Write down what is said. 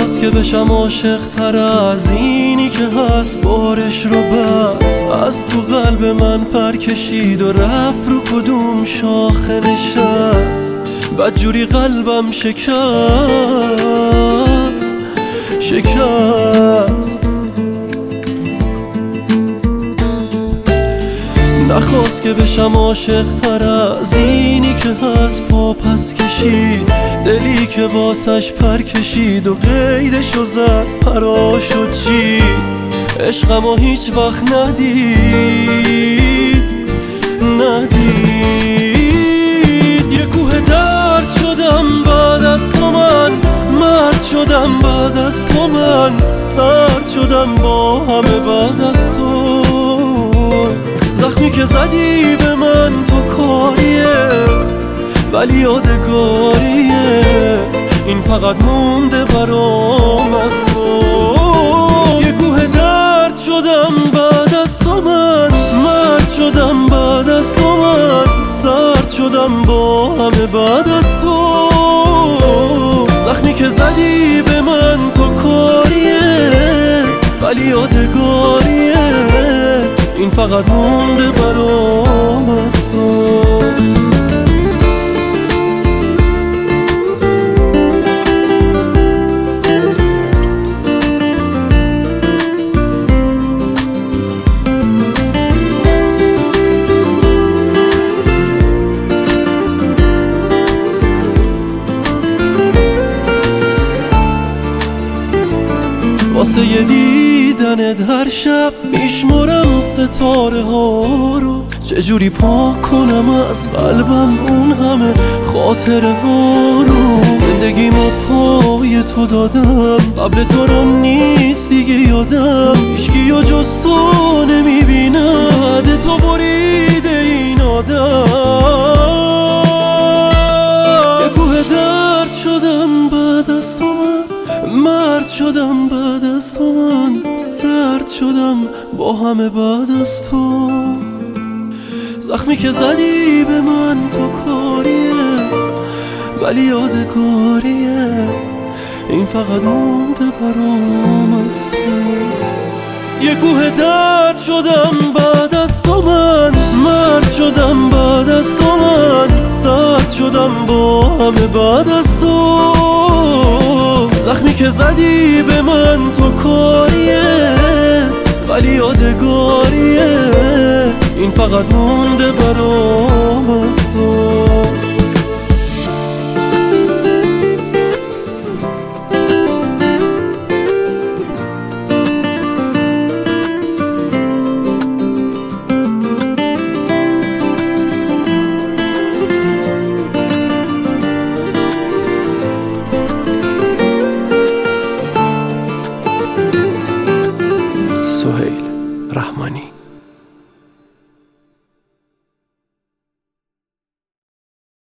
نخواست که بشم عاشق تر از اینی که هست، بارش رو بست از تو قلب من پر کشید و رفت رو کدوم شاخه نشست. بدجوری قلبم شکست نخواست که بشم عاشق تر از اینی که هست، پا پس کشید دلی که واسش پر کشید و قیدشو زد پراشو چید. عشقمو هیچ وقت ندید یه کوه درد شدم بعد از تو من، مرد شدم بعد از تو من، سرد شدم با همه بعد از تو. زخمی که زدی به من تو کاریه ولی یادگاریه، این فقط مونده برام از تو. یه کوه درد شدم بعد از تو من، مرد شدم بعد از تو من، سرد شدم با همه بعد از تو. زخمی که زدی به من تو کاریه ولی یادگاریه، این فقط مونده برام از تو. واسه یه دیدنت هر شب میشمرم ستاره ها رو، چجوری پاک کنم از قلبم اون همه خاطره ها رو. زندگیمو پای تو دادم، قبل تو رو نیست دیگه یادم، هیچکی و جز تو نمیبیند، تو بریده این آدم. یه کوه درد شدم بعد از تو من، مرد شدم بعد از تو من، سرد شدم با همه بعد از تو. زخمی که زدی به من تو کاریه ولی یادگاریه، این فقط مونده برام از تو. یه کوه درد شدم بعد از تو من، مرد شدم بعد از تو من، سرد شدم با همه بعد از تو. زخمی که زدی به من تو کاریه ولی یادگاریه، این فقط مونده برام